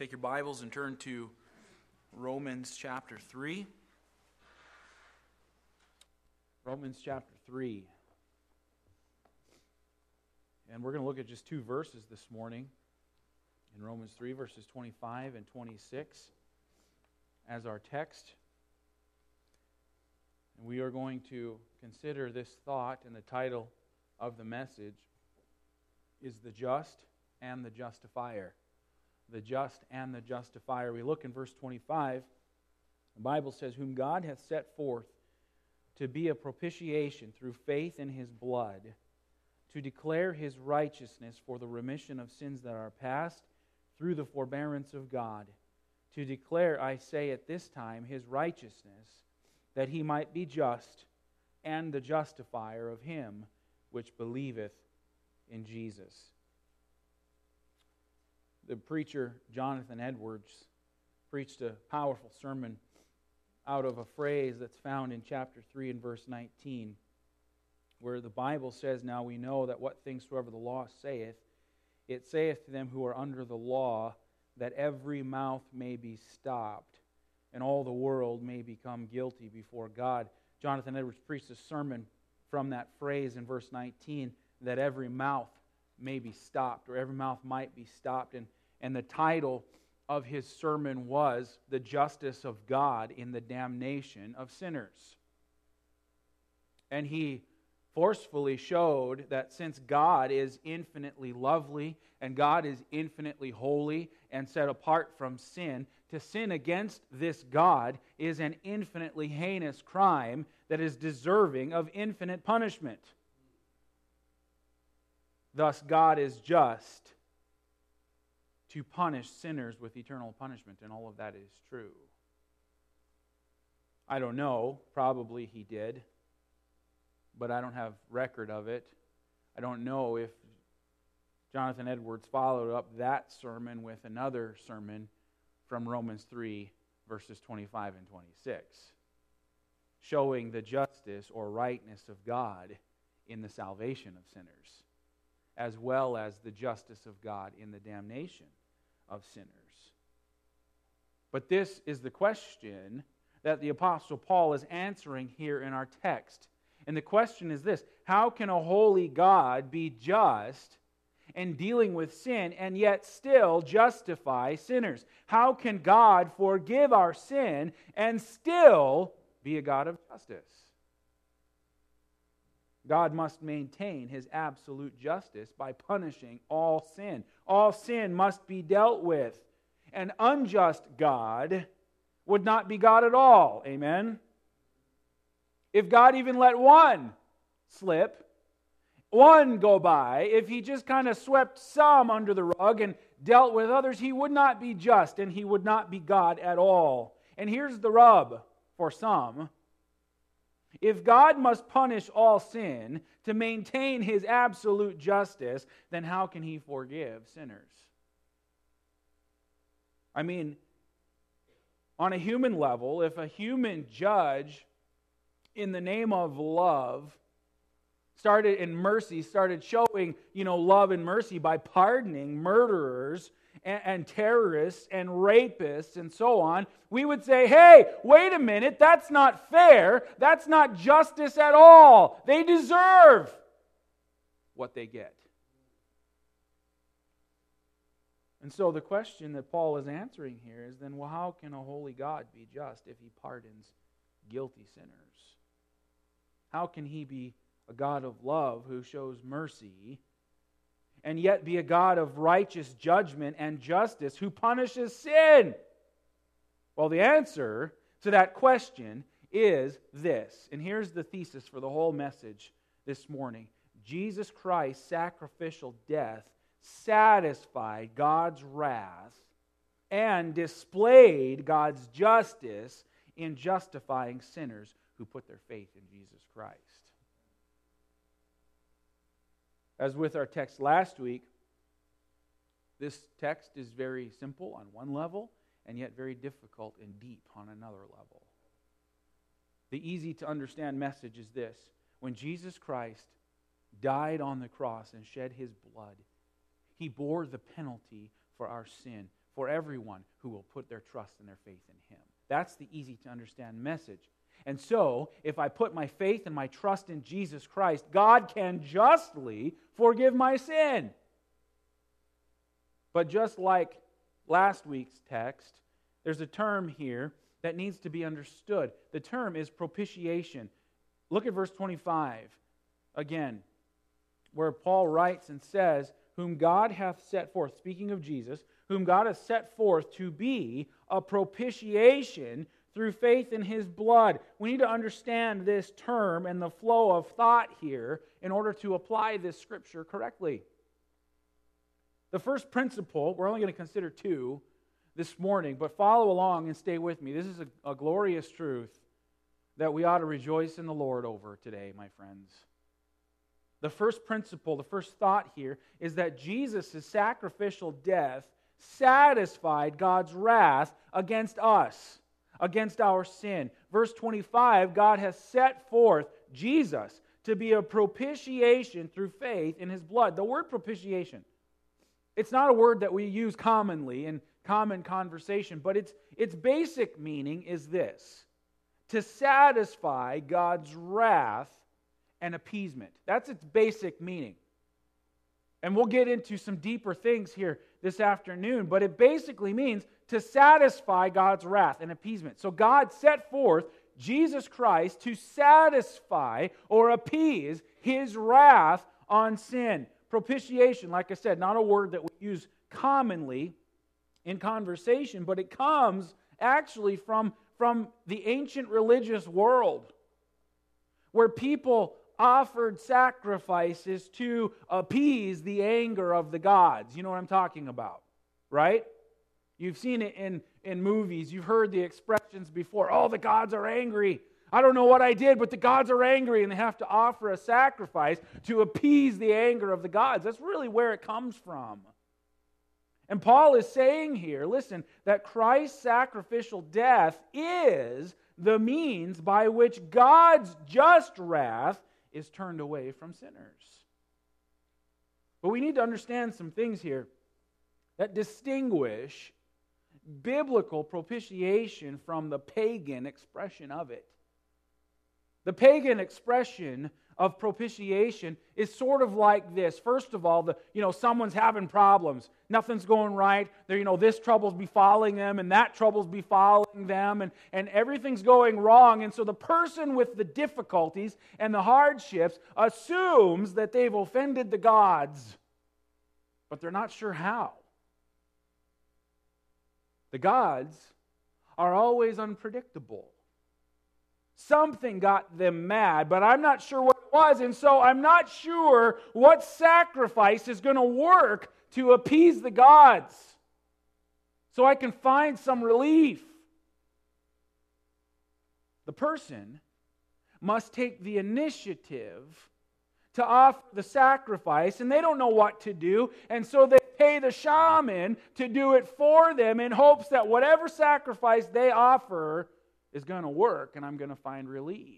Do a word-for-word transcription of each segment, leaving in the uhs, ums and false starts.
Take your Bibles and turn to Romans chapter three. Romans chapter three. And we're going to look at just two verses this morning. In Romans three, verses twenty-five and twenty-six as our text. And we are going to consider this thought, and the title of the message is The Just and the Justifier. The just and the justifier. We look in verse twenty-five. The Bible says, "Whom God hath set forth to be a propitiation through faith in His blood, to declare His righteousness for the remission of sins that are past, through the forbearance of God, to declare, I say at this time, His righteousness, that He might be just and the justifier of him which believeth in Jesus." The preacher Jonathan Edwards preached a powerful sermon out of a phrase that's found in chapter three and verse nineteen, where the Bible says, "Now we know that what things soever the law saith, it saith to them who are under the law, that every mouth may be stopped, and all the world may become guilty before God." Jonathan Edwards preached a sermon from that phrase in verse nineteen, that every mouth may be stopped, or every mouth might be stopped. And, and the title of his sermon was "The Justice of God in the Damnation of Sinners." And he forcefully showed that since God is infinitely lovely and God is infinitely holy and set apart from sin, to sin against this God is an infinitely heinous crime that is deserving of infinite punishment. Thus, God is just to punish sinners with eternal punishment, and all of that is true. I don't know, probably He did, but I don't have record of it. I don't know if Jonathan Edwards followed up that sermon with another sermon from Romans three, verses twenty-five and twenty-six, showing the justice or rightness of God in the salvation of sinners, as well as the justice of God in the damnation of sinners. But this is the question that the Apostle Paul is answering here in our text. And the question is this: how can a holy God be just in dealing with sin and yet still justify sinners? How can God forgive our sin and still be a God of justice? God must maintain His absolute justice by punishing all sin. All sin must be dealt with. An unjust God would not be God at all. Amen? If God even let one slip, one go by, if He just kind of swept some under the rug and dealt with others, He would not be just and He would not be God at all. And here's the rub for some. If God must punish all sin to maintain His absolute justice, then how can He forgive sinners? I mean, on a human level, if a human judge in the name of love started in mercy, started showing, you know, love and mercy by pardoning murderers and, and terrorists and rapists and so on, we would say, hey, wait a minute, that's not fair. That's not justice at all. They deserve what they get. And so the question that Paul is answering here is then, well, how can a holy God be just if He pardons guilty sinners? How can He be a God of love who shows mercy, and yet be a God of righteous judgment and justice who punishes sin? Well, the answer to that question is this, and here's the thesis for the whole message this morning. Jesus Christ's sacrificial death satisfied God's wrath and displayed God's justice in justifying sinners who put their faith in Jesus Christ. As with our text last week, this text is very simple on one level and yet very difficult and deep on another level. The easy to understand message is this: when Jesus Christ died on the cross and shed His blood, He bore the penalty for our sin, for everyone who will put their trust and their faith in Him. That's the easy to understand message. And so, if I put my faith and my trust in Jesus Christ, God can justly forgive my sin. But just like last week's text, there's a term here that needs to be understood. The term is propitiation. Look at verse twenty-five again, where Paul writes and says, whom God hath set forth, speaking of Jesus, whom God hath set forth to be a propitiation through faith in His blood. We need to understand this term and the flow of thought here in order to apply this scripture correctly. The first principle, we're only going to consider two this morning, but follow along and stay with me. This is a, a glorious truth that we ought to rejoice in the Lord over today, my friends. The first principle, the first thought here is that Jesus' sacrificial death satisfied God's wrath against us, against our sin. Verse twenty-five, God has set forth Jesus to be a propitiation through faith in His blood. The word propitiation, it's not a word that we use commonly in common conversation, but its, its basic meaning is this: to satisfy God's wrath and appeasement. That's its basic meaning. And we'll get into some deeper things here this afternoon, but it basically means to satisfy God's wrath and appeasement. So God set forth Jesus Christ to satisfy or appease His wrath on sin. Propitiation, like I said, not a word that we use commonly in conversation, but it comes actually from, from the ancient religious world, where people offered sacrifices to appease the anger of the gods. You know what I'm talking about, right? You've seen it in, in movies. You've heard the expressions before. Oh, the gods are angry. I don't know what I did, but the gods are angry, and they have to offer a sacrifice to appease the anger of the gods. That's really where it comes from. And Paul is saying here, listen, that Christ's sacrificial death is the means by which God's just wrath is turned away from sinners. But we need to understand some things here that distinguish biblical propitiation from the pagan expression of it. The pagan expression of propitiation is sort of like this. First of all, the you know someone's having problems. Nothing's going right. There, you know, this trouble's befalling them, and that trouble's befalling them, and, and everything's going wrong. And so the person with the difficulties and the hardships assumes that they've offended the gods, but they're not sure how. The gods are always unpredictable. Something got them mad, but I'm not sure what it was, and so I'm not sure what sacrifice is going to work to appease the gods so I can find some relief. The person must take the initiative to offer the sacrifice, and they don't know what to do, and so they pay the shaman to do it for them in hopes that whatever sacrifice they offer is going to work and I'm going to find relief.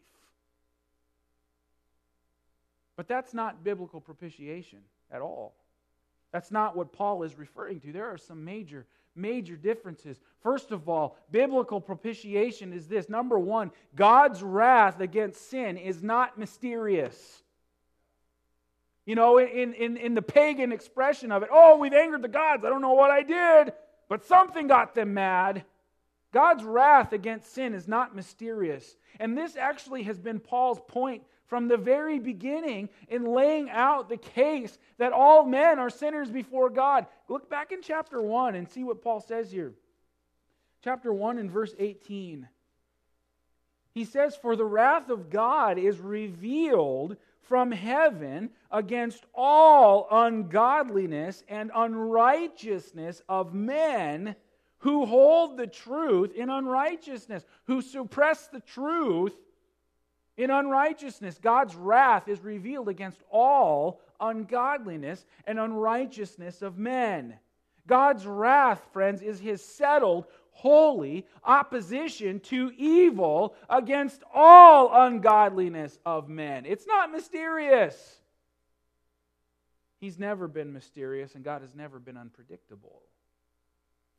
But that's not biblical propitiation at all. That's not what Paul is referring to. There are some major, major differences. First of all, biblical propitiation is this. Number one, God's wrath against sin is not mysterious. You know, in, in, in the pagan expression of it, oh, we've angered the gods. I don't know what I did, but something got them mad. God's wrath against sin is not mysterious. And this actually has been Paul's point from the very beginning in laying out the case that all men are sinners before God. Look back in chapter one and see what Paul says here. Chapter one and verse eighteen. He says, "For the wrath of God is revealed from heaven against all ungodliness and unrighteousness of men who hold the truth in unrighteousness," who suppress the truth in unrighteousness. God's wrath is revealed against all ungodliness and unrighteousness of men. God's wrath, friends, is His settled, holy opposition to evil against all ungodliness of men. It's not mysterious. He's never been mysterious, and God has never been unpredictable.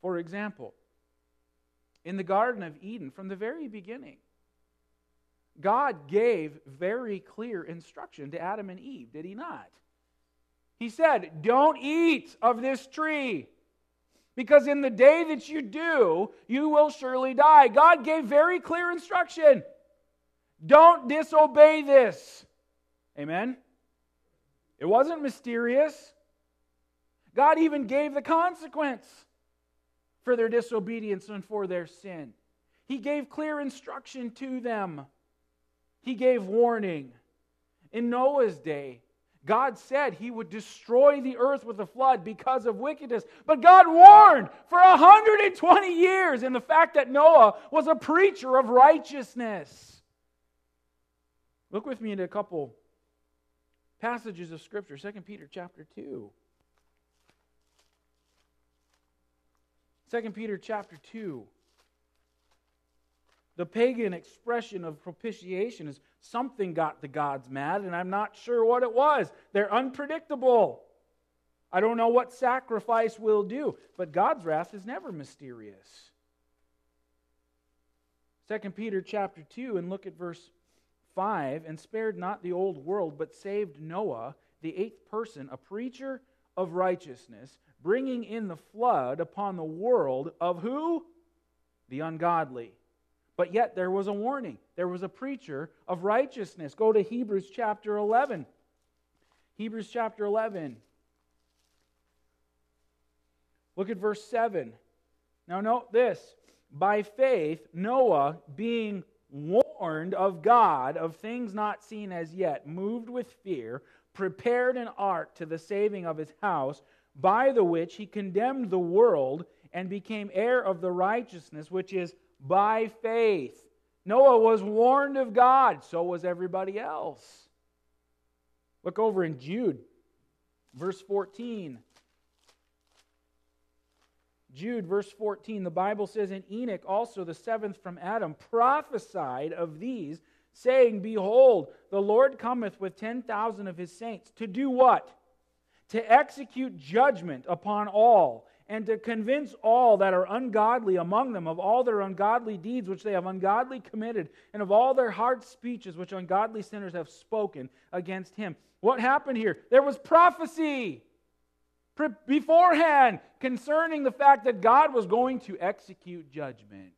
For example, in the Garden of Eden, from the very beginning, God gave very clear instruction to Adam and Eve, did He not? He said, don't eat of this tree, because in the day that you do, you will surely die. God gave very clear instruction. Don't disobey this. Amen? It wasn't mysterious. God even gave the consequence for their disobedience and for their sin. He gave clear instruction to them. He gave warning. In Noah's day, God said He would destroy the earth with a flood because of wickedness. But God warned for one hundred twenty years in the fact that Noah was a preacher of righteousness. Look with me into a couple passages of Scripture. Second Peter chapter two. Second Peter chapter two. The pagan expression of propitiation is something got the gods mad, and I'm not sure what it was. They're unpredictable. I don't know what sacrifice will do, but God's wrath is never mysterious. Second Peter chapter two, and look at verse five. And spared not the old world, but saved Noah, the eighth person, a preacher of righteousness, bringing in the flood upon the world of who? The ungodly. But yet there was a warning. There was a preacher of righteousness. Go to Hebrews chapter eleven. Hebrews chapter eleven. Look at verse seven. Now note this. By faith, Noah, being warned of God of things not seen as yet, moved with fear, prepared an ark to the saving of his house, by the which he condemned the world and became heir of the righteousness which is by faith. Noah was warned of God. So was everybody else. Look over in Jude, verse fourteen. Jude, verse fourteen, the Bible says, and Enoch also, the seventh from Adam, prophesied of these, saying, behold, the Lord cometh with ten thousand of His saints, to do what? To execute judgment upon all, and to convince all that are ungodly among them of all their ungodly deeds which they have ungodly committed, and of all their hard speeches which ungodly sinners have spoken against Him. What happened here? There was prophecy beforehand concerning the fact that God was going to execute judgment.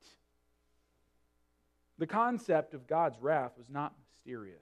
The concept of God's wrath was not mysterious.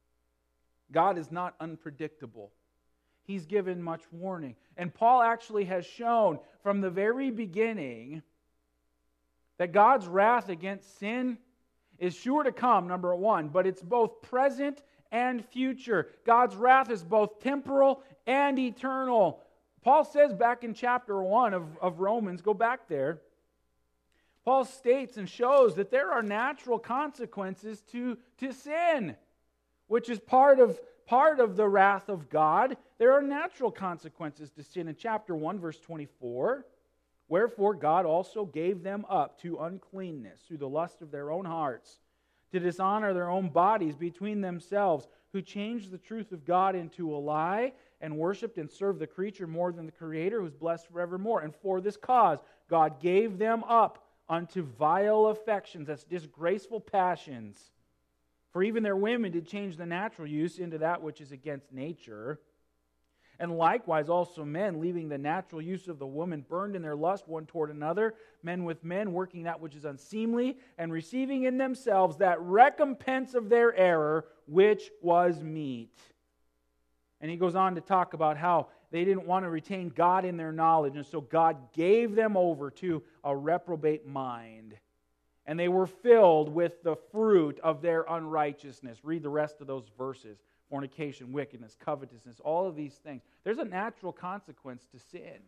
God is not unpredictable. He's given much warning. And Paul actually has shown from the very beginning that God's wrath against sin is sure to come, number one, but it's both present and future. God's wrath is both temporal and eternal. Paul says back in chapter one of, of Romans, go back there, Paul states and shows that there are natural consequences to, to sin, which is part of Part of the wrath of God. There are natural consequences to sin. In chapter one, verse twenty-four, wherefore God also gave them up to uncleanness through the lust of their own hearts, to dishonor their own bodies between themselves, who changed the truth of God into a lie, and worshipped and served the creature more than the Creator, who is blessed forevermore. And for this cause God gave them up unto vile affections, that's disgraceful passions. For even their women did change the natural use into that which is against nature. And likewise also men, leaving the natural use of the woman, burned in their lust one toward another, men with men, working that which is unseemly, and receiving in themselves that recompense of their error, which was meet. And he goes on to talk about how they didn't want to retain God in their knowledge, and so God gave them over to a reprobate mind. And they were filled with the fruit of their unrighteousness. Read the rest of those verses. Fornication, wickedness, covetousness, all of these things. There's a natural consequence to sin.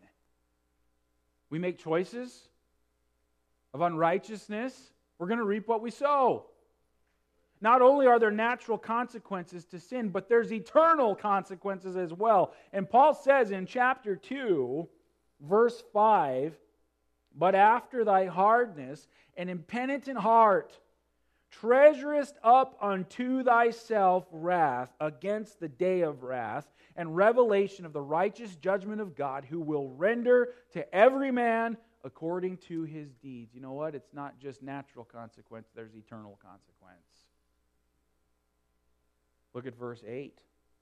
We make choices of unrighteousness. We're going to reap what we sow. Not only are there natural consequences to sin, but there's eternal consequences as well. And Paul says in chapter two, verse five, but after thy hardness and impenitent heart, treasurest up unto thyself wrath against the day of wrath and revelation of the righteous judgment of God, who will render to every man according to his deeds. You know what? It's not just natural consequence, there's eternal consequence. Look at verse eight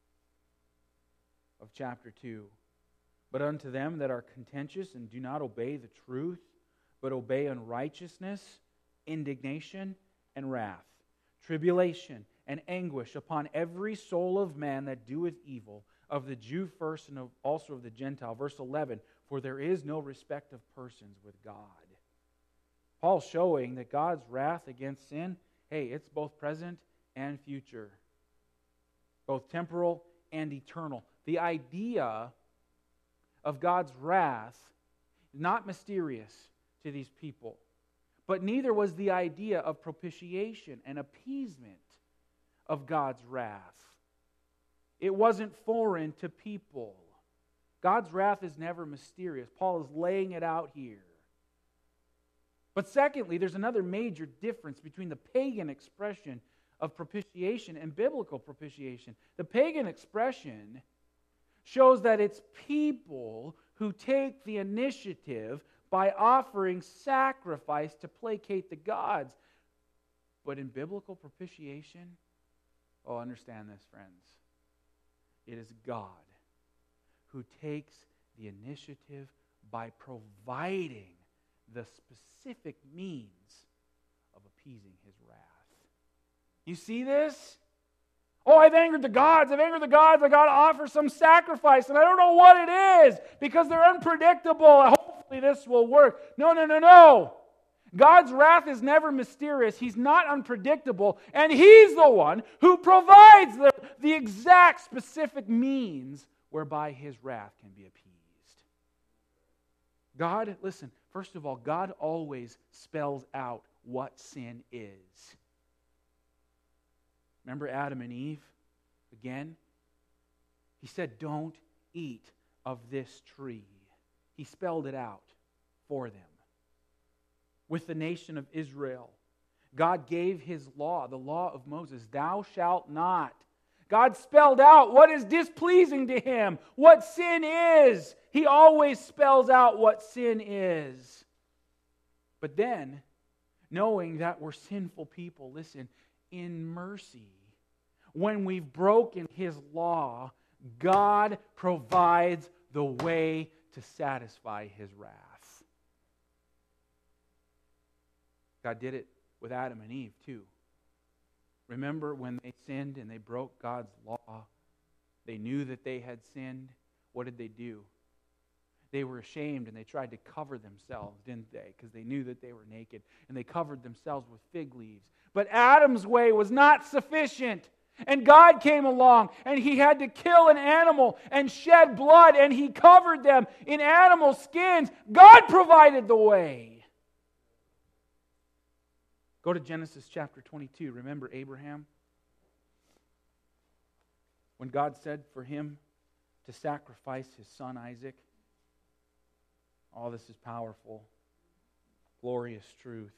of chapter two. But unto them that are contentious and do not obey the truth, but obey unrighteousness, indignation, and wrath, tribulation and anguish upon every soul of man that doeth evil, of the Jew first and of, also of the Gentile. Verse eleven, for there is no respect of persons with God. Paul's showing that God's wrath against sin, hey, it's both present and future. Both temporal and eternal. The idea of God's wrath is not mysterious to these people. But neither was the idea of propitiation and appeasement of God's wrath. It wasn't foreign to people. God's wrath is never mysterious. Paul is laying it out here. But secondly, there's another major difference between the pagan expression of propitiation and biblical propitiation. The pagan expression shows that it's people who take the initiative by offering sacrifice to placate the gods. But in biblical propitiation, oh, understand this, friends. It is God who takes the initiative by providing the specific means of appeasing his wrath. You see this? Oh, I've angered the gods. I've angered the gods. I got to offer some sacrifice, and I don't know what it is because they're unpredictable. Hopefully this will work. No, no, no, no. God's wrath is never mysterious. He's not unpredictable, and He's the one who provides the, the exact specific means whereby His wrath can be appeased. God, listen, first of all, God always spells out what sin is. Remember Adam and Eve? Again, He said, don't eat of this tree. He spelled it out for them. With the nation of Israel, God gave His law, the law of Moses, thou shalt not. God spelled out what is displeasing to Him, what sin is. He always spells out what sin is. But then, knowing that we're sinful people, listen, in mercy, when we've broken His law, God provides the way to satisfy His wrath. God did it with Adam and Eve too. Remember when they sinned and they broke God's law? They knew that they had sinned. What did they do? They were ashamed and they tried to cover themselves, didn't they? Because they knew that they were naked. And they covered themselves with fig leaves. But Adam's way was not sufficient. And God came along and He had to kill an animal and shed blood, and He covered them in animal skins. God provided the way. Go to Genesis chapter twenty-two. Remember Abraham? When God said for him to sacrifice his son Isaac. Oh, this is powerful, glorious truth.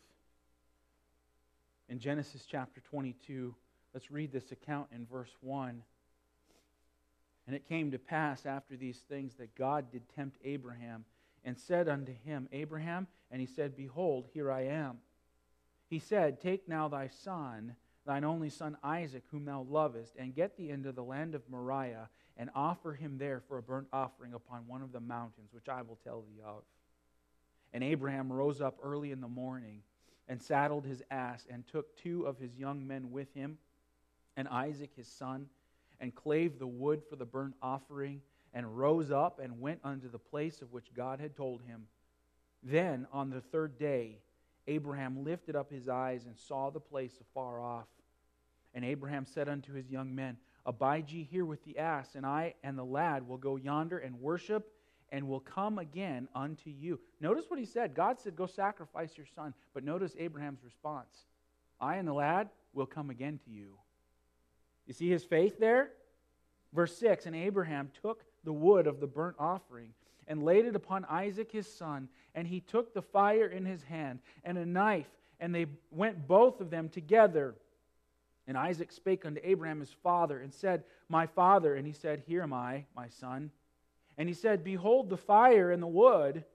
In Genesis chapter twenty-two, let's read this account in verse one. And it came to pass after these things that God did tempt Abraham and said unto him, Abraham, and he said, Behold, here I am. He said, Take now thy son, thine only son Isaac, whom thou lovest, and get thee into the land of Moriah, and offer him there for a burnt offering upon one of the mountains, which I will tell thee of. And Abraham rose up early in the morning, and saddled his ass, and took two of his young men with him, and Isaac his son, and clave the wood for the burnt offering, and rose up, and went unto the place of which God had told him. Then on the third day Abraham lifted up his eyes and saw the place afar off. And Abraham said unto his young men, Abide ye here with the ass, and I and the lad will go yonder and worship, and will come again unto you. Notice what he said. God said, Go sacrifice your son. But notice Abraham's response. I and the lad will come again to you. You see his faith there? Verse six, And Abraham took the wood of the burnt offering, and laid it upon Isaac his son, and he took the fire in his hand, and a knife, and they went both of them together. And Isaac spake unto Abraham his father, and said, My father. And he said, Here am I, my son. And he said, Behold the fire and the wood,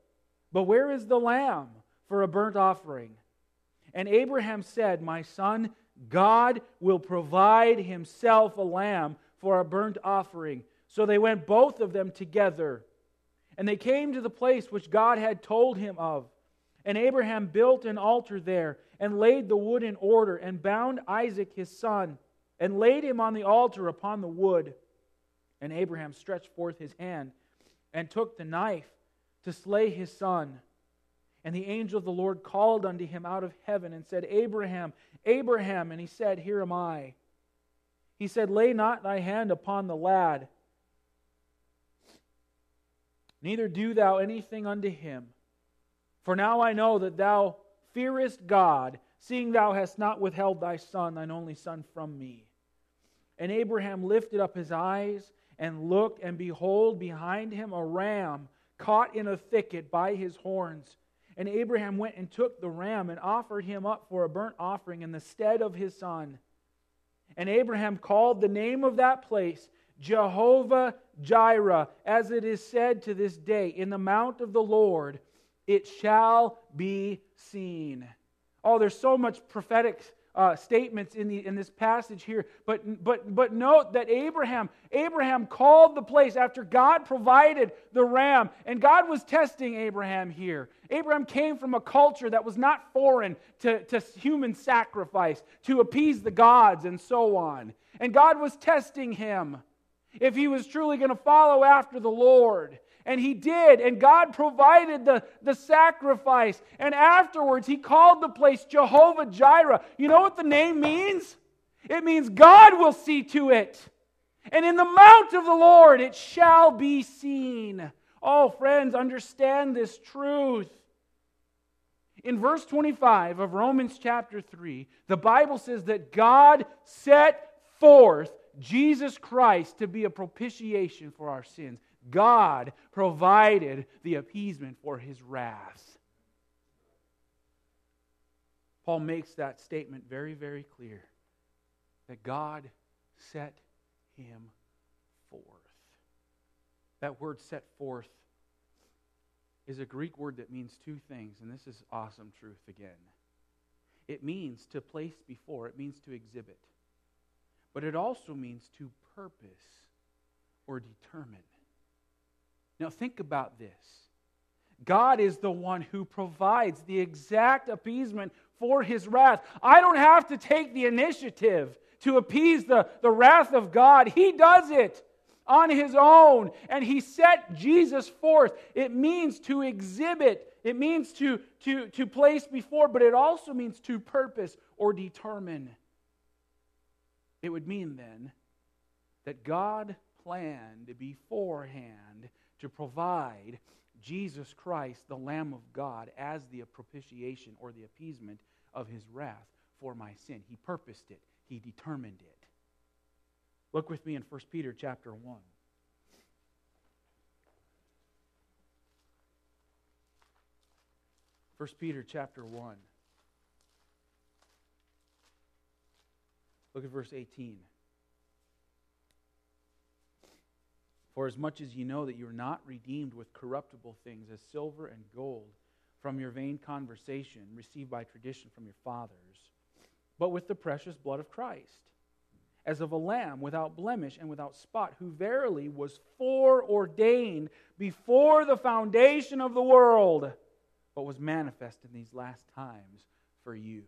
But where is the lamb for a burnt offering?" And Abraham said, "My son, God will provide himself a lamb for a burnt offering." So they went both of them together. And they came to the place which God had told him of. And Abraham built an altar there, and laid the wood in order, and bound Isaac his son, and laid him on the altar upon the wood. And Abraham stretched forth his hand, and took the knife to slay his son. And the angel of the Lord called unto him out of heaven, and said, "Abraham, Abraham." And he said, "Here am I." He said, "Lay not thy hand upon the lad, neither do thou anything unto him. For now I know that thou fearest God, seeing thou hast not withheld thy son, thine only son, from me." And Abraham lifted up his eyes and looked, and behold, behind him a ram caught in a thicket by his horns. And Abraham went and took the ram, and offered him up for a burnt offering in the stead of his son. And Abraham called the name of that place Jehovah Jireh, as it is said to this day, "In the mount of the Lord it shall be seen." Oh, there's so much prophetic uh, statements in the in this passage here. But but but note that Abraham Abraham called the place after God provided the ram, and God was testing Abraham here. Abraham came from a culture that was not foreign to, to human sacrifice, to appease the gods and so on. And God was testing him if he was truly going to follow after the Lord. And he did, and God provided the, the sacrifice. And afterwards, he called the place Jehovah Jireh. You know what the name means? It means God will see to it. And in the mount of the Lord it shall be seen. Oh, friends, understand this truth. In verse twenty-five of Romans chapter three, the Bible says that God set forth Jesus Christ to be a propitiation for our sins. God provided the appeasement for His wrath. Paul makes that statement very, very clear, that God set Him forth. That word "set forth" is a Greek word that means two things, and this is awesome truth again. It means to place before, it means to exhibit. But it also means to purpose or determine. Now think about this. God is the one who provides the exact appeasement for His wrath. I don't have to take the initiative to appease the, the wrath of God. He does it on His own. And He set Jesus forth. It means to exhibit. It means to, to, to place before, but it also means to purpose or determine. It would mean then that God planned beforehand to provide Jesus Christ, the Lamb of God, as the propitiation or the appeasement of His wrath for my sin. He purposed it. He determined it. Look with me in First Peter chapter one. First Peter chapter one. Look at verse eighteen. "For as much as ye know that you are not redeemed with corruptible things, as silver and gold, from your vain conversation, received by tradition from your fathers, but with the precious blood of Christ, as of a lamb without blemish and without spot, who verily was foreordained before the foundation of the world, but was manifest in these last times for you."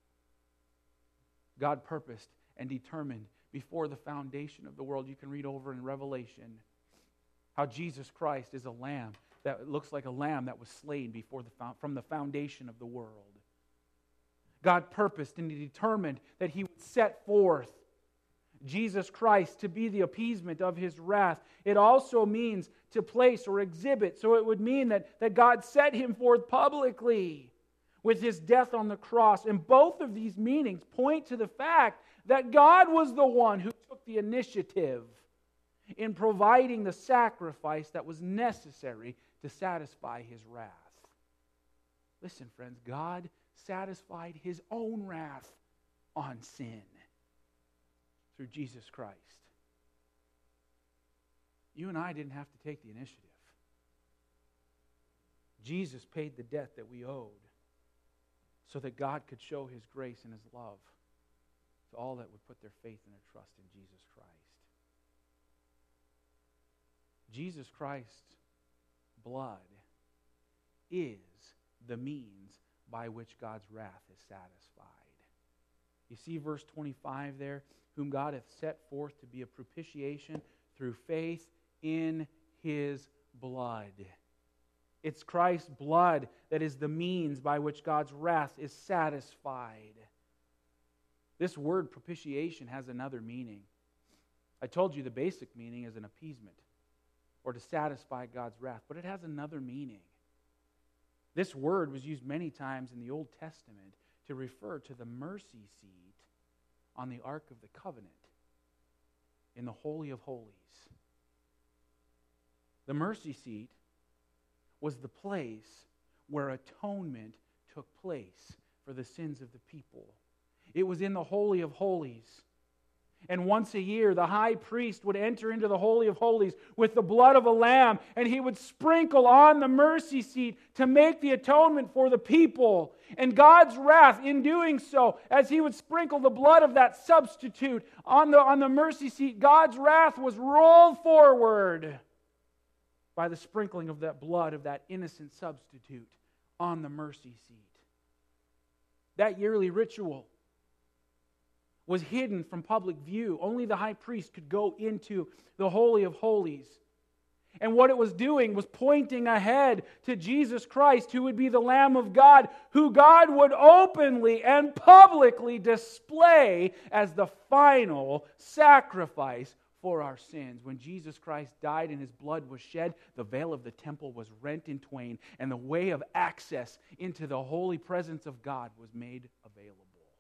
God purposed and determined before the foundation of the world. You can read over in Revelation how Jesus Christ is a lamb that looks like a lamb that was slain before the from the foundation of the world. God purposed and He determined that He would set forth Jesus Christ to be the appeasement of His wrath. It also means to place or exhibit. So it would mean that, that God set Him forth publicly with His death on the cross. And both of these meanings point to the fact that God was the one who took the initiative in providing the sacrifice that was necessary to satisfy His wrath. Listen, friends, God satisfied His own wrath on sin through Jesus Christ. You and I didn't have to take the initiative. Jesus paid the debt that we owed so that God could show His grace and His love to all that would put their faith and their trust in Jesus Christ. Jesus Christ's blood is the means by which God's wrath is satisfied. You see verse twenty-five there? Whom God hath set forth to be a propitiation through faith in His blood. It's Christ's blood that is the means by which God's wrath is satisfied. This word propitiation has another meaning. I told you the basic meaning is an appeasement or to satisfy God's wrath, but it has another meaning. This word was used many times in the Old Testament to refer to the mercy seat on the Ark of the Covenant in the Holy of Holies. The mercy seat was the place where atonement took place for the sins of the people. It was in the Holy of Holies. And once a year, the high priest would enter into the Holy of Holies with the blood of a lamb, and he would sprinkle on the mercy seat to make the atonement for the people. And God's wrath, in doing so, as he would sprinkle the blood of that substitute on the, on the mercy seat, God's wrath was rolled forward by the sprinkling of that blood of that innocent substitute on the mercy seat. That yearly ritual was hidden from public view. Only the high priest could go into the Holy of Holies. And what it was doing was pointing ahead to Jesus Christ, who would be the Lamb of God, who God would openly and publicly display as the final sacrifice for our sins. When Jesus Christ died and His blood was shed, the veil of the temple was rent in twain, and the way of access into the holy presence of God was made available.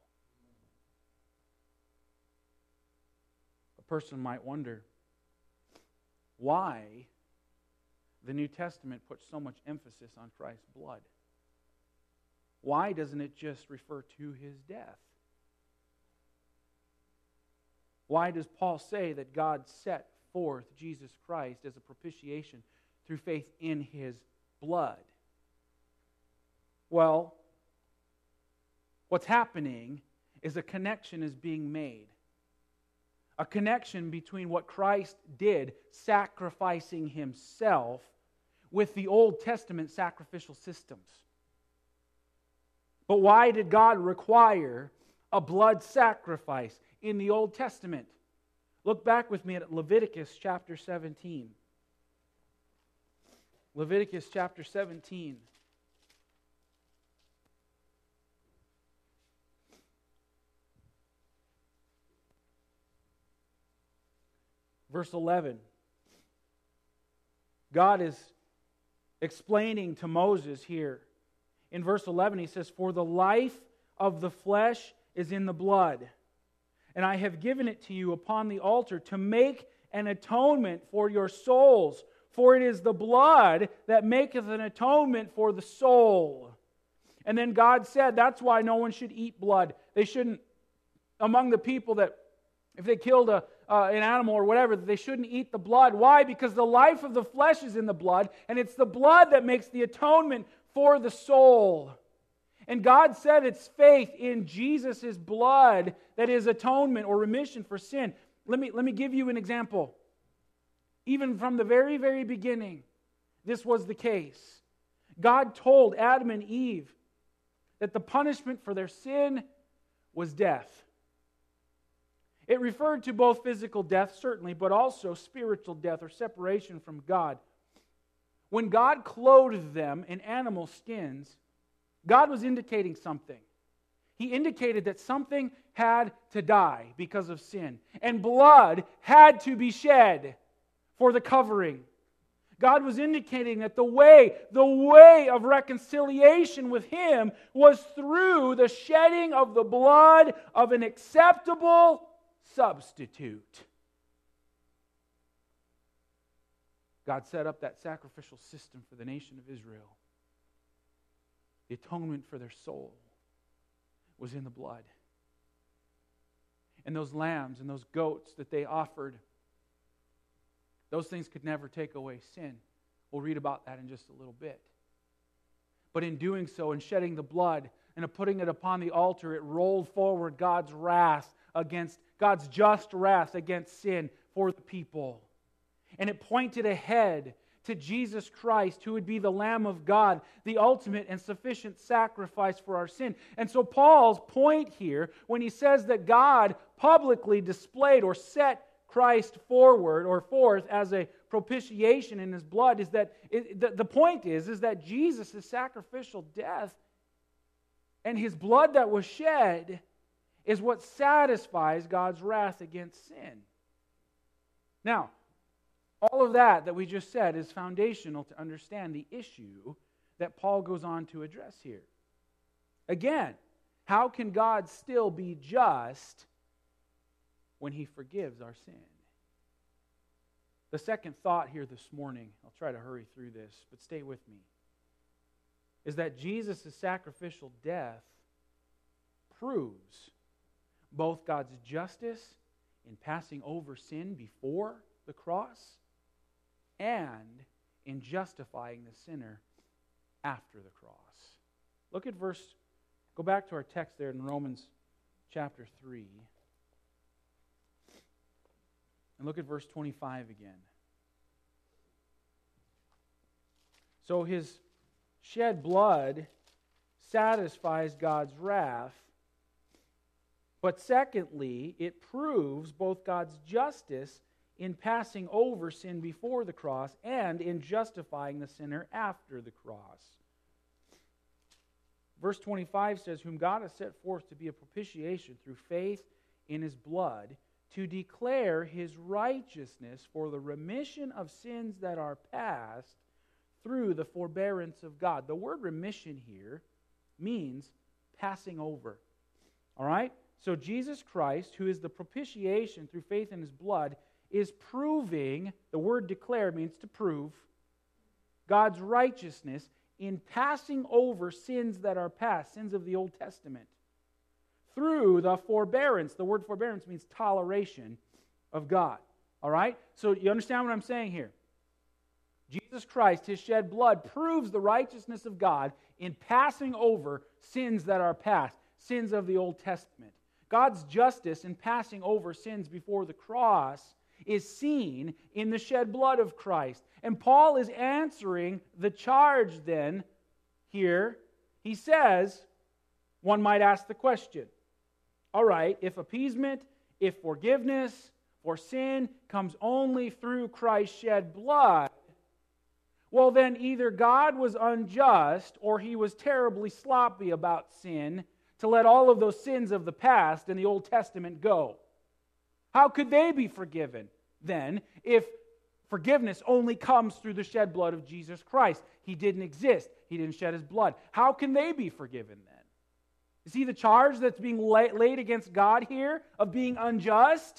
A person might wonder why the New Testament puts so much emphasis on Christ's blood. Why doesn't it just refer to His death? Why does Paul say that God set forth Jesus Christ as a propitiation through faith in His blood? Well, what's happening is a connection is being made. A connection between what Christ did, sacrificing Himself, with the Old Testament sacrificial systems. But why did God require a blood sacrifice in the Old Testament? Look back with me at Leviticus chapter seventeen. Leviticus chapter seventeen. Verse eleven. God is explaining to Moses here. In verse eleven He says, "For the life of the flesh is in the blood, and I have given it to you upon the altar to make an atonement for your souls. For it is the blood that maketh an atonement for the soul." And then God said that's why no one should eat blood. They shouldn't, among the people that, if they killed a, uh, an animal or whatever, they shouldn't eat the blood. Why? Because the life of the flesh is in the blood, and it's the blood that makes the atonement for the soul. And God said it's faith in Jesus' blood that is atonement or remission for sin. Let me, let me give you an example. Even from the very, very beginning, this was the case. God told Adam and Eve that the punishment for their sin was death. It referred to both physical death, certainly, but also spiritual death or separation from God. When God clothed them in animal skins, God was indicating something. He indicated that something had to die because of sin, and blood had to be shed for the covering. God was indicating that the way, the way of reconciliation with Him was through the shedding of the blood of an acceptable substitute. God set up that sacrificial system for the nation of Israel. The atonement for their soul was in the blood. And those lambs and those goats that they offered, those things could never take away sin. We'll read about that in just a little bit. But in doing so, in shedding the blood and putting it upon the altar, it rolled forward God's wrath against, God's just wrath against sin for the people. And it pointed ahead to Jesus Christ, who would be the Lamb of God, the ultimate and sufficient sacrifice for our sin. And so Paul's point here, when he says that God publicly displayed or set Christ forward or forth as a propitiation in His blood, is that it, the, the point is, is that Jesus' sacrificial death and His blood that was shed is what satisfies God's wrath against sin. Now, all of that that we just said is foundational to understand the issue that Paul goes on to address here. Again, how can God still be just when He forgives our sin? The second thought here this morning, I'll try to hurry through this, but stay with me, is that Jesus' sacrificial death proves both God's justice in passing over sin before the cross and in justifying the sinner after the cross. Look at verse, go back to our text there in Romans chapter three. And look at verse twenty-five again. So His shed blood satisfies God's wrath, but secondly, it proves both God's justice in passing over sin before the cross and in justifying the sinner after the cross. Verse twenty-five says, "Whom God has set forth to be a propitiation through faith in His blood, to declare His righteousness for the remission of sins that are past through the forbearance of God." The word remission here means passing over. All right? So Jesus Christ, who is the propitiation through faith in His blood, is proving, the word declare means to prove, God's righteousness in passing over sins that are past, sins of the Old Testament, through the forbearance. The word forbearance means toleration of God. All right? So you understand what I'm saying here? Jesus Christ, His shed blood, proves the righteousness of God in passing over sins that are past, sins of the Old Testament. God's justice in passing over sins before the cross is seen in the shed blood of Christ. And Paul is answering the charge then here. He says, one might ask the question, all right, if appeasement, if forgiveness for sin comes only through Christ's shed blood, well then either God was unjust or He was terribly sloppy about sin to let all of those sins of the past in the Old Testament go. How could they be forgiven then if forgiveness only comes through the shed blood of Jesus Christ? He didn't exist. He didn't shed His blood. How can they be forgiven then? You see the charge that's being laid against God here of being unjust?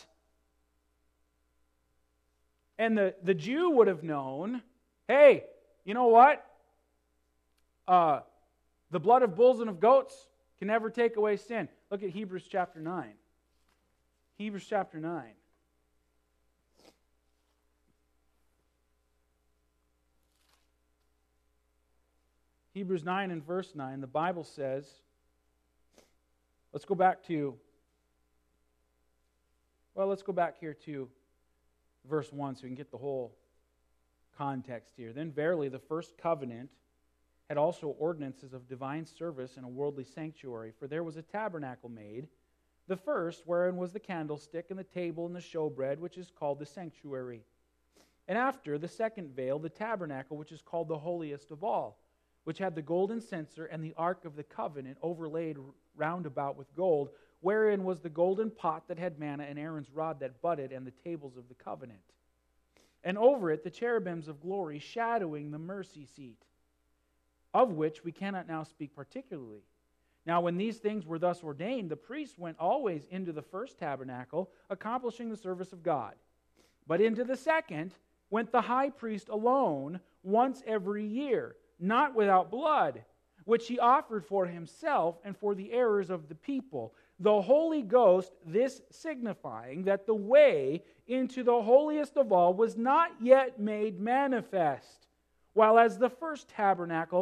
And the, the Jew would have known, hey, you know what? Uh, the blood of bulls and of goats can never take away sin. Look at Hebrews chapter nine. Hebrews chapter nine. Hebrews nine and verse nine, the Bible says, let's go back to, well, let's go back here to verse one so we can get the whole context here. Then verily the first covenant had also ordinances of divine service and a worldly sanctuary, for there was a tabernacle made, the first, wherein was the candlestick and the table and the showbread, which is called the sanctuary. And after, the second veil, the tabernacle, which is called the holiest of all, which had the golden censer and the ark of the covenant overlaid round about with gold, wherein was the golden pot that had manna and Aaron's rod that budded, and the tables of the covenant. And over it the cherubims of glory shadowing the mercy seat, of which we cannot now speak particularly. Now when these things were thus ordained, the priest went always into the first tabernacle, accomplishing the service of God. But into the second went the high priest alone once every year, not without blood, which he offered for himself and for the errors of the people. The Holy Ghost, this signifying that the way into the holiest of all was not yet made manifest, while as the first tabernacle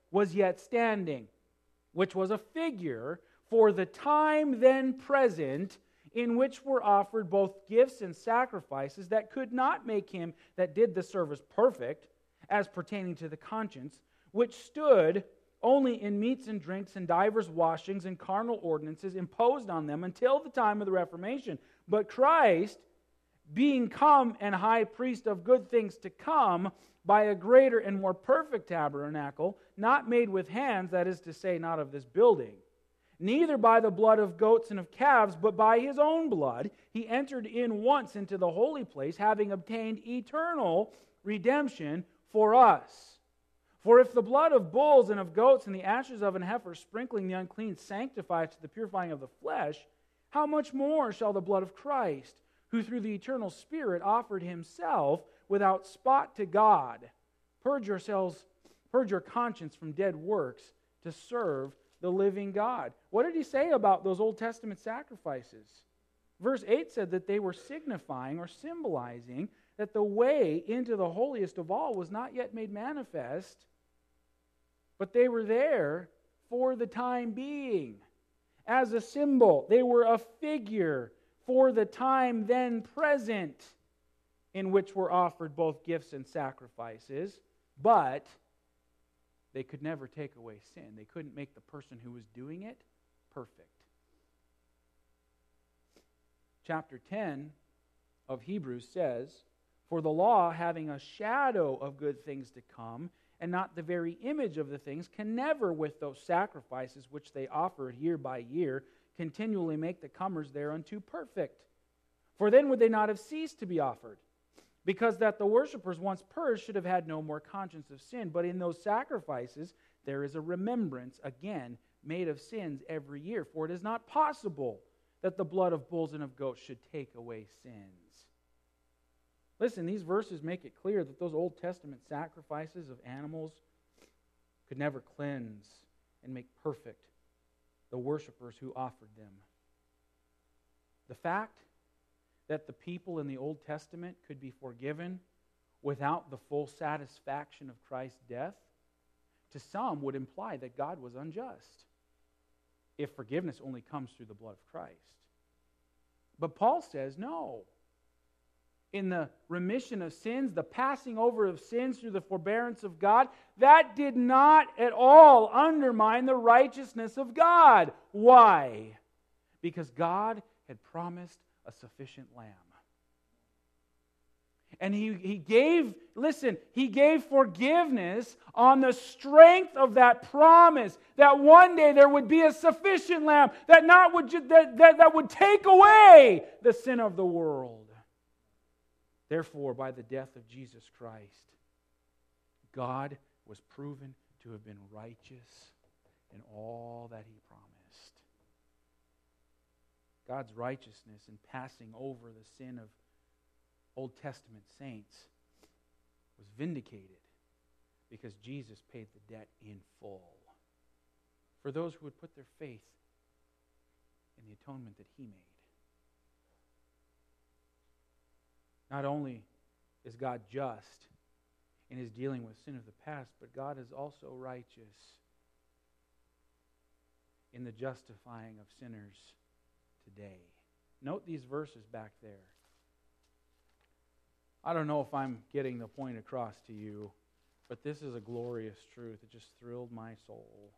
was yet standing, which was a figure for the time then present, in which were offered both gifts and sacrifices that could not make him that did the service perfect, as pertaining to the conscience, which stood only in meats and drinks and divers washings and carnal ordinances imposed on them until the time of the Reformation. But Christ, being come and high priest of good things to come, by a greater and more perfect tabernacle, not made with hands, that is to say, not of this building, neither by the blood of goats and of calves, but by his own blood, he entered in once into the holy place, having obtained eternal redemption for us. For if the blood of bulls and of goats and the ashes of an heifer sprinkling the unclean sanctifies to the purifying of the flesh, how much more shall the blood of Christ, who through the eternal Spirit offered himself without spot to God, purge yourselves, purge your conscience from dead works to serve the living God. What did he say about those Old Testament sacrifices? Verse eight said that they were signifying or symbolizing that the way into the holiest of all was not yet made manifest, but they were there for the time being. As a symbol, they were a figure for the time then present, in which were offered both gifts and sacrifices, but they could never take away sin. They couldn't make the person who was doing it perfect. Chapter ten of Hebrews says, "For the law, having a shadow of good things to come, and not the very image of the things, can never, with those sacrifices which they offered year by year, continually make the comers thereunto perfect. For then would they not have ceased to be offered, because that the worshippers once purged should have had no more conscience of sin. But in those sacrifices there is a remembrance again made of sins every year. For it is not possible that the blood of bulls and of goats should take away sins." Listen, these verses make it clear that those Old Testament sacrifices of animals could never cleanse and make perfect the worshipers who offered them. The fact that the people in the Old Testament could be forgiven without the full satisfaction of Christ's death, to some would imply that God was unjust if forgiveness only comes through the blood of Christ. But Paul says no. In the remission of sins, the passing over of sins through the forbearance of God, that did not at all undermine the righteousness of God. Why? Because God had promised a sufficient lamb. And he, he gave, listen, he gave forgiveness on the strength of that promise that one day there would be a sufficient lamb that, not would, that, that, that would take away the sin of the world. Therefore, by the death of Jesus Christ, God was proven to have been righteous in all that he promised. God's righteousness in passing over the sin of Old Testament saints was vindicated because Jesus paid the debt in full for those who would put their faith in the atonement that he made. Not only is God just in his dealing with sin of the past, but God is also righteous in the justifying of sinners today. Note these verses back there. I don't know if I'm getting the point across to you, but this is a glorious truth. It just thrilled my soul.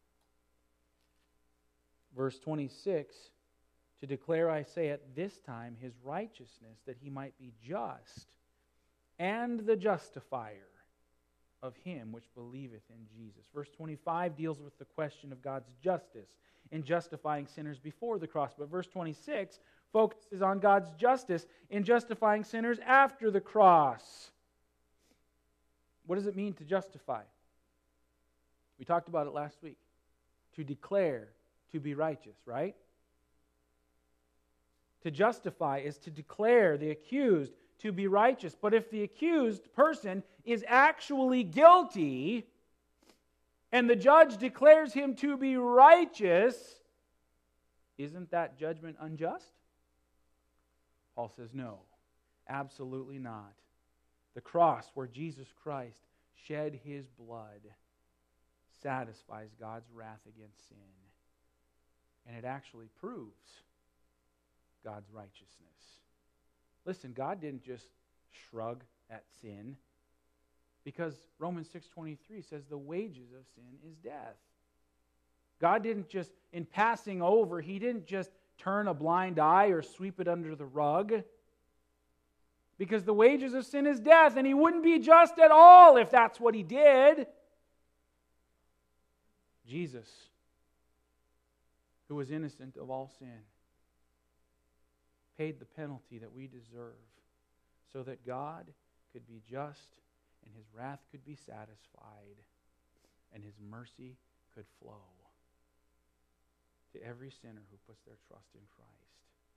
Verse twenty-six, "To declare, I say, at this time his righteousness, that he might be just and the justifier of him which believeth in Jesus." Verse twenty-five deals with the question of God's justice in justifying sinners before the cross. But verse twenty-six focuses on God's justice in justifying sinners after the cross. What does it mean to justify? We talked about it last week. To declare, to be righteous, right? To justify is to declare the accused to be righteous. But if the accused person is actually guilty and the judge declares him to be righteous, isn't that judgment unjust? Paul says no, absolutely not. The cross where Jesus Christ shed his blood satisfies God's wrath against sin. And it actually proves God's righteousness. Listen, God didn't just shrug at sin, because Romans six twenty-three says the wages of sin is death. God didn't just, in passing over, He didn't just turn a blind eye or sweep it under the rug. Because the wages of sin is death, and He wouldn't be just at all if that's what He did. Jesus, who was innocent of all sin, paid the penalty that we deserve so that God could be just and His wrath could be satisfied and His mercy could flow to every sinner who puts their trust in Christ.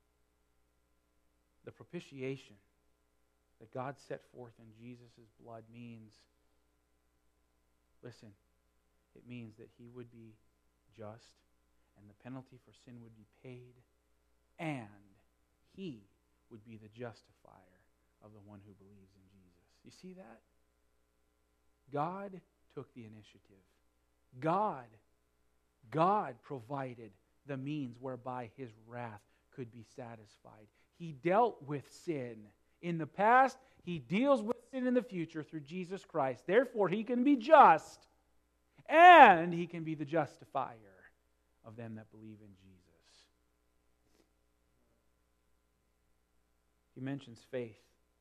The propitiation that God set forth in Jesus' blood means, listen, it means that He would be just and the penalty for sin would be paid, and He would be the justifier of the one who believes in Jesus. You see that? God took the initiative. God, God provided the means whereby His wrath could be satisfied. He dealt with sin in the past. He deals with sin in the future through Jesus Christ. Therefore, He can be just, and He can be the justifier of them that believe in Jesus. He mentions faith.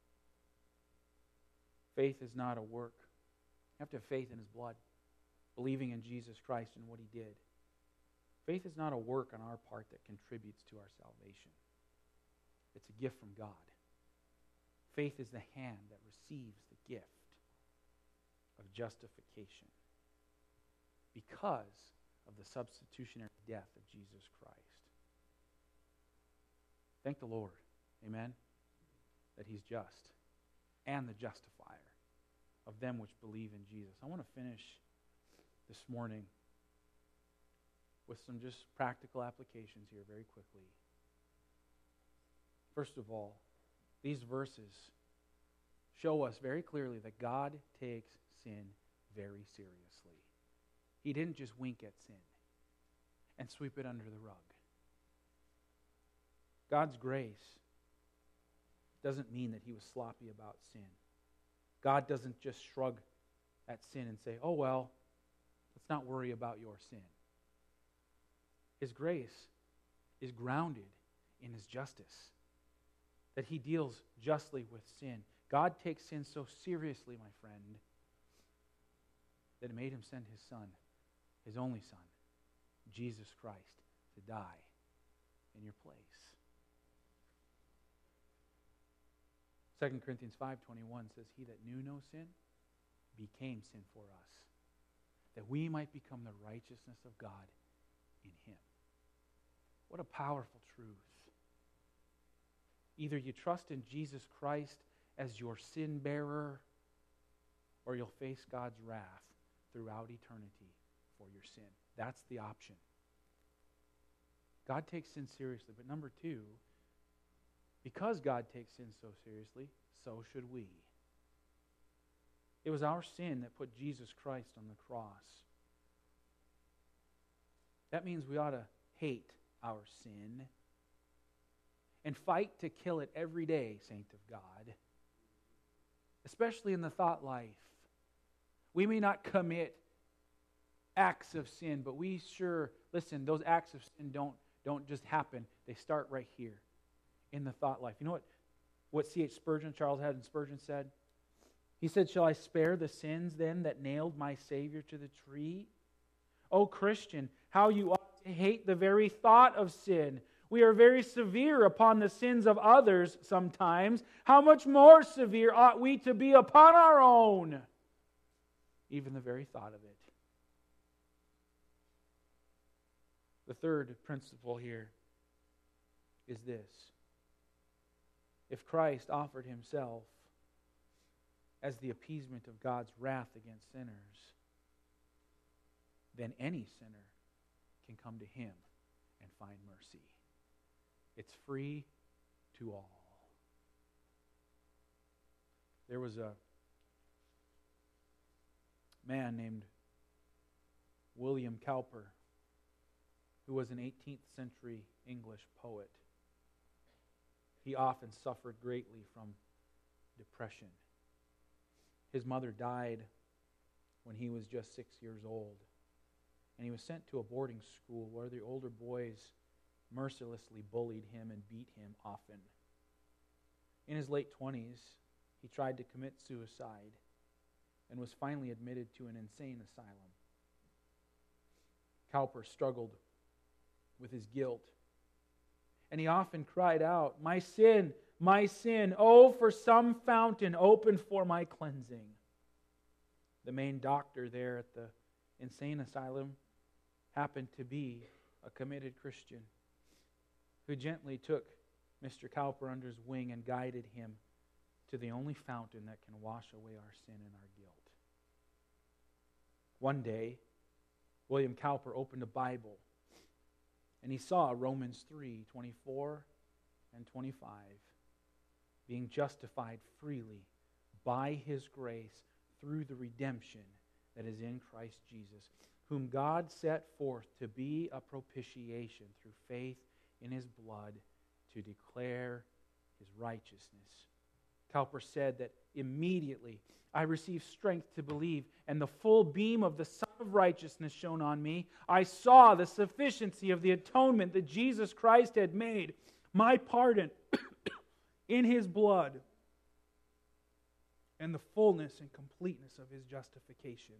Faith is not a work. You have to have faith in His blood, believing in Jesus Christ and what He did. Faith is not a work on our part that contributes to our salvation. It's a gift from God. Faith is the hand that receives the gift of justification because of the substitutionary death of Jesus Christ. Thank the Lord, amen, that He's just and the justifier of them which believe in Jesus. I want to finish this morning with some just practical applications here very quickly. First of all, these verses show us very clearly that God takes sin very seriously. He didn't just wink at sin and sweep it under the rug. God's grace doesn't mean that He was sloppy about sin. God doesn't just shrug at sin and say, oh well, let's not worry about your sin. His grace is grounded in His justice, that He deals justly with sin. God takes sin so seriously, my friend, that it made Him send His Son, His only Son, Jesus Christ, to die in your place. Second Corinthians five twenty-one says, He that knew no sin became sin for us, that we might become the righteousness of God in Him. What a powerful truth. Either you trust in Jesus Christ as your sin bearer, or you'll face God's wrath throughout eternity for your sin. That's the option. God takes sin seriously. But number two, because God takes sin so seriously, so should we. It was our sin that put Jesus Christ on the cross. That means we ought to hate our sin and fight to kill it every day, saint of God, especially in the thought life. We may not commit acts of sin, but we sure, listen, those acts of sin don't, don't just happen. They start right here in the thought life. You know what, what C H Spurgeon, Charles Haddon Spurgeon said? He said, shall I spare the sins then that nailed my Savior to the tree? O Christian, how you ought to hate the very thought of sin. We are very severe upon the sins of others sometimes. How much more severe ought we to be upon our own? Even the very thought of it. The third principle here is this. If Christ offered Himself as the appeasement of God's wrath against sinners, then any sinner can come to Him and find mercy. It's free to all. There was a man named William Cowper, who was an eighteenth century English poet. He often suffered greatly from depression. His mother died when he was just six years old, and he was sent to a boarding school where the older boys mercilessly bullied him and beat him often. In his late twenties, he tried to commit suicide and was finally admitted to an insane asylum. Cowper struggled with his guilt, and he often cried out, "My sin, my sin, oh, for some fountain open for my cleansing." The main doctor there at the insane asylum happened to be a committed Christian who gently took Mister Cowper under his wing and guided him to the only fountain that can wash away our sin and our guilt. One day, William Cowper opened a Bible, and he saw Romans three, twenty-four and twenty-five, being justified freely by His grace through the redemption that is in Christ Jesus, whom God set forth to be a propitiation through faith in His blood to declare His righteousness. Cowper said that immediately I received strength to believe, and the full beam of the Sun of Righteousness shone on me. I saw the sufficiency of the atonement that Jesus Christ had made, my pardon in His blood, and the fullness and completeness of His justification.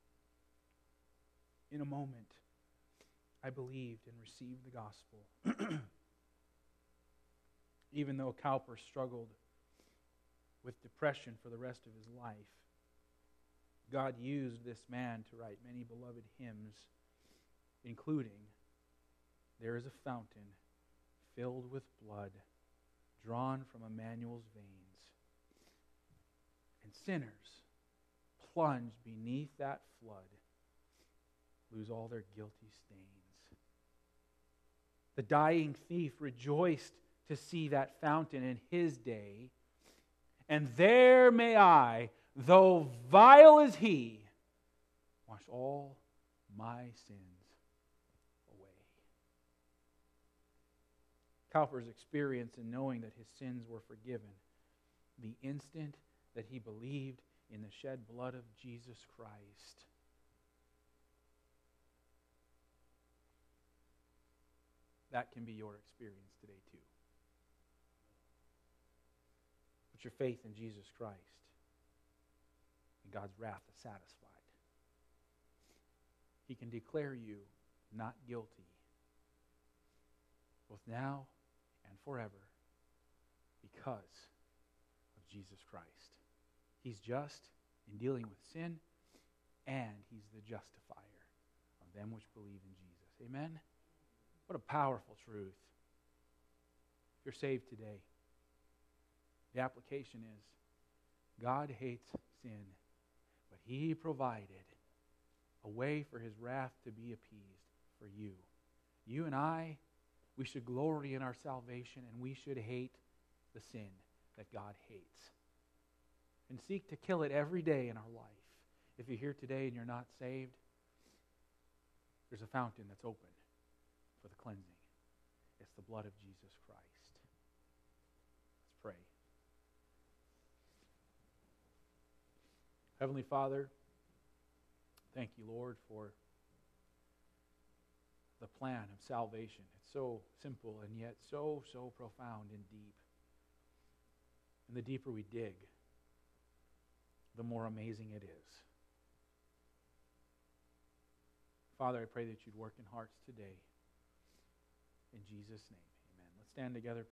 In a moment, I believed and received the gospel. Even though Cowper struggled with depression for the rest of his life, God used this man to write many beloved hymns, including "There is a fountain filled with blood, drawn from Emmanuel's veins, and sinners plunged beneath that flood lose all their guilty stains." The dying thief rejoiced to see that fountain in his day, and there may I, though vile as he, wash all my sins away. Cowper's experience in knowing that his sins were forgiven the instant that he believed in the shed blood of Jesus Christ. That can be your experience today too. Put your faith in Jesus Christ, and God's wrath is satisfied. He can declare you not guilty, both now and forever, because of Jesus Christ. He's just in dealing with sin, and He's the justifier of them which believe in Jesus. Amen? What a powerful truth. If you're saved today, the application is, God hates sin, but He provided a way for His wrath to be appeased for you. You and I, we should glory in our salvation, and we should hate the sin that God hates, and seek to kill it every day in our life. If you're here today and you're not saved, there's a fountain that's open for the cleansing. It's the blood of Jesus Christ. Let's pray. Heavenly Father, thank you, Lord, for the plan of salvation. It's so simple and yet so, so profound and deep. And the deeper we dig, the more amazing it is. Father, I pray that you'd work in hearts today. In Jesus' name, amen. Let's stand together.